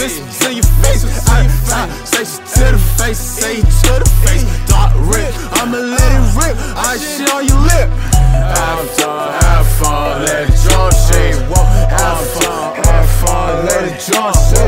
missiles in your face. Say to the face, say to the face. Dark rip, I'ma let it rip. I shit on your lip. Have fun, let it draw shade. Have fun, let it draw shade.